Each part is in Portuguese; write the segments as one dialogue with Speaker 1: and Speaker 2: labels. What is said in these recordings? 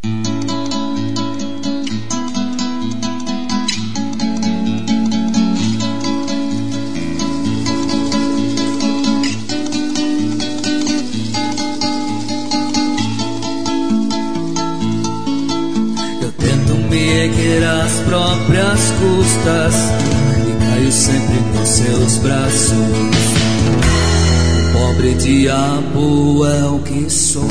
Speaker 1: Às próprias custas e caio sempre nos seus braços. O pobre diabo é o que sou.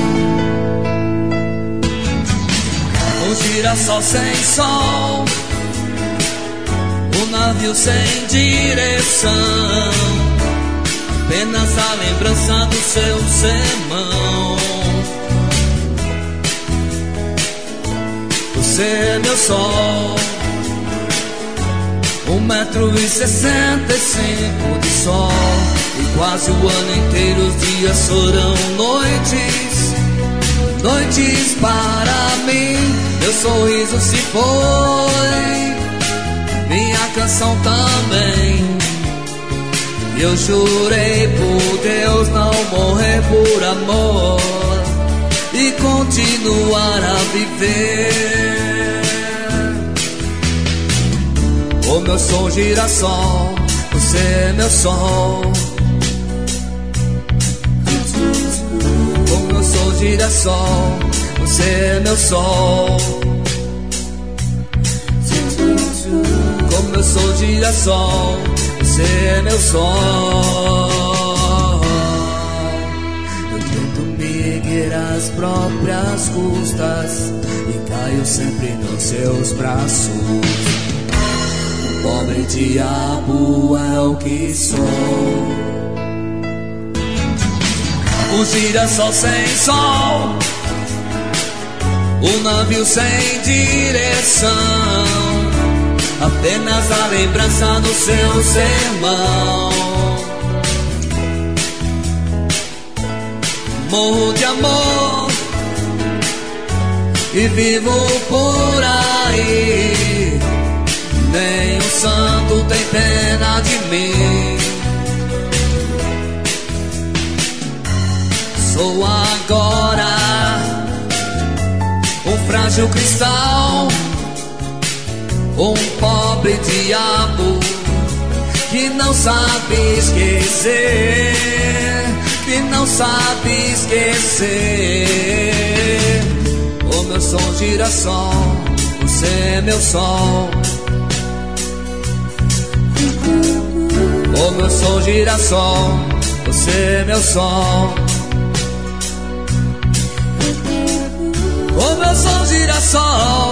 Speaker 1: Um girassol sem sol, um navio sem direção, apenas a lembrança do seu sermão. Você é meu sol, 1,65 m de sol, e quase o ano inteiro os dias serão noites, noites para mim. Meu sorriso se foi, minha canção também. E eu jurei por Deus não morrer por amor e continuar a viver. O meu som girassol, você é meu sol. O meu som girassol, você é meu sol. O meu som girassol, você é meu sol. Eu tento me erguer às próprias custas e caio sempre nos seus braços. Pobre diabo é o que sou. Um girassol sem sol, um navio sem direção, apenas a lembrança do seu sermão. Morro de amor e vivo por aí. Nem um santo tem pena de mim. Sou agora um frágil cristal, um pobre diabo que não sabe esquecer, que não sabe esquecer. O meu som girassol, você é meu sol. O meu som girassol, você é meu sol. O meu som girassol,